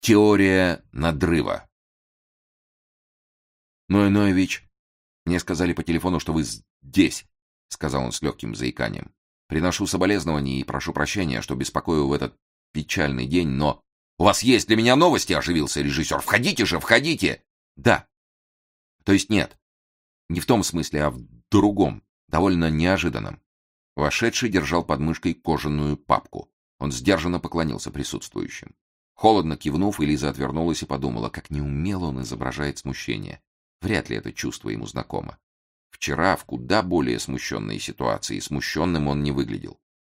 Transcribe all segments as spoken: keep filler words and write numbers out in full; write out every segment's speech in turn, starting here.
Теория надрыва. Ной Ноевич, мне сказали по телефону, что вы здесь, сказал он с легким заиканием. Приношу соболезнования и прошу прощения, что беспокою в этот печальный день, но... У вас есть для меня новости, оживился режиссер. Входите же, входите. Да. То есть нет. Не в том смысле, а в другом, довольно неожиданном. Вошедший держал под мышкой кожаную папку. Он сдержанно поклонился присутствующим. Холодно кивнув, Элиза отвернулась и подумала, как неумело он изображает смущение. Вряд ли это чувство ему знакомо. Вчера в куда более смущенной ситуации смущенным он не выглядел.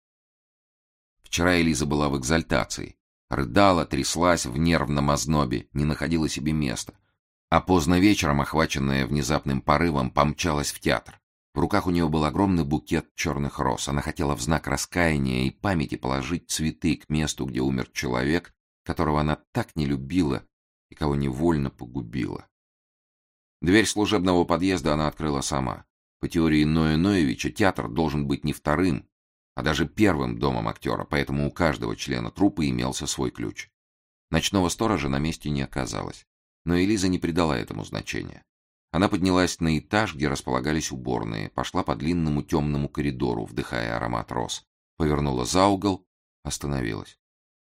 Вчера Элиза была в экзальтации. Рыдала, тряслась в нервном ознобе, не находила себе места. А поздно вечером, охваченная внезапным порывом, помчалась в театр. В руках у нее был огромный букет черных роз. Она хотела в знак раскаяния и памяти положить цветы к месту, где умер человек, которого она так не любила и кого невольно погубила. Дверь служебного подъезда она открыла сама. По теории Ноя Ноевича театр должен быть не вторым, а даже первым домом актера, поэтому у каждого члена труппы имелся свой ключ. Ночного сторожа на месте не оказалось, но Элиза не придала этому значения. Она поднялась на этаж, где располагались уборные, пошла по длинному темному коридору, вдыхая аромат роз, повернула за угол, остановилась.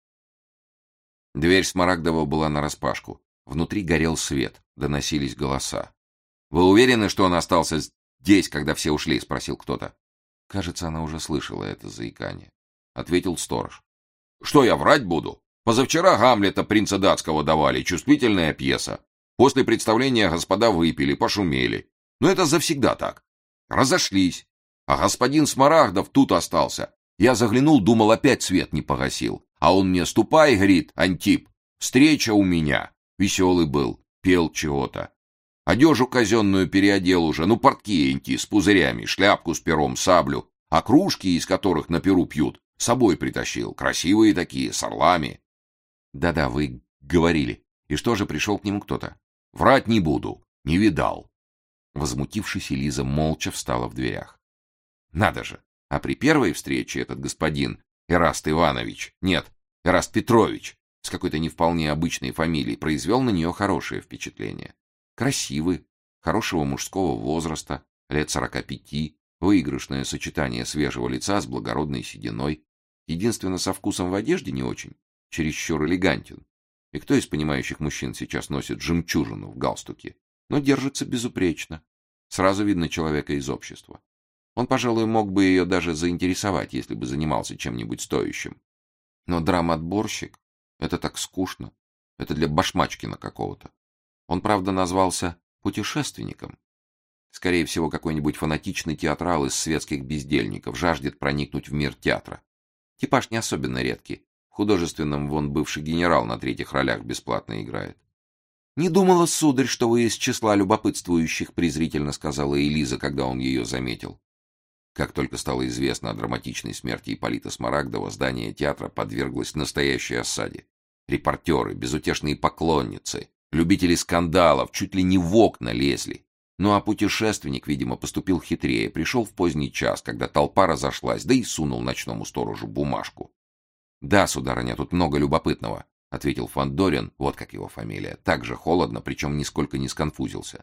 Дверь Смарагдова была нараспашку. Внутри горел свет, доносились голоса. «Вы уверены, что он остался здесь, когда все ушли?» — спросил кто-то. Кажется, она уже слышала это заикание. Ответил сторож. «Что я врать буду? Позавчера Гамлета принца датского давали, чувствительная пьеса. После представления господа выпили, пошумели. Но это завсегда так. Разошлись. А господин Смарагдов тут остался. Я заглянул, думал, опять свет не погасил. А он мне: ступай, говорит, Антип, встреча у меня. Веселый был, пел чего-то. Одежу казенную переодел уже, ну портки энти с пузырями, шляпку с пером, саблю. А кружки, из которых на перу пьют, с собой притащил. Красивые такие, с орлами. Да-да, вы говорили. И что же, пришел к нему кто-то? Врать не буду, не видал. Возмутившись, Элиза молча встала в дверях. Надо же, а при первой встрече этот господин Эраст Иванович, нет, Эраст Петрович, с какой-то не вполне обычной фамилией, произвел на нее хорошее впечатление. Красивый, хорошего мужского возраста, лет сорока пяти, выигрышное сочетание свежего лица с благородной сединой. Единственно, со вкусом в одежде не очень, чересчур элегантен. И кто из понимающих мужчин сейчас носит жемчужину в галстуке? Но держится безупречно. Сразу видно человека из общества. Он, пожалуй, мог бы ее даже заинтересовать, если бы занимался чем-нибудь стоящим. Но драматборщик — это так скучно. Это для Башмачкина какого-то. Он, правда, назвался путешественником. Скорее всего, какой-нибудь фанатичный театрал из светских бездельников жаждет проникнуть в мир театра. Типаж не особенно редкий. В художественном вон бывший генерал на третьих ролях бесплатно играет. «Не думала, сударь, что вы из числа любопытствующих», — презрительно сказала Элиза, когда он ее заметил. Как только стало известно о драматичной смерти Ипполита Смарагдова, здание театра подверглось настоящей осаде. Репортеры, безутешные поклонницы, любители скандалов чуть ли не в окна лезли. Ну а путешественник, видимо, поступил хитрее, пришел в поздний час, когда толпа разошлась, да и сунул ночному сторожу бумажку. «Да, сударыня, тут много любопытного», — ответил Фандорин, вот как его фамилия, так же холодно, причем нисколько не сконфузился.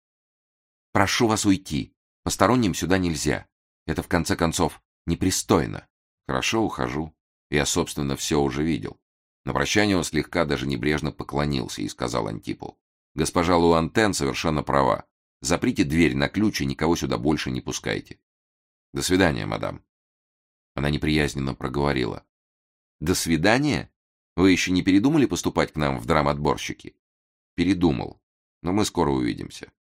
«Прошу вас уйти. Посторонним сюда нельзя. Это, в конце концов, непристойно». «Хорошо, ухожу. Я, собственно, все уже видел». На прощание он слегка даже небрежно поклонился и сказал Антипу: «Госпожа Луантен совершенно права. Заприте дверь на ключ и никого сюда больше не пускайте». «До свидания, мадам». Она неприязненно проговорила: «До свидания? Вы еще не передумали поступать к нам в драматборщики?» «Передумал, но мы скоро увидимся».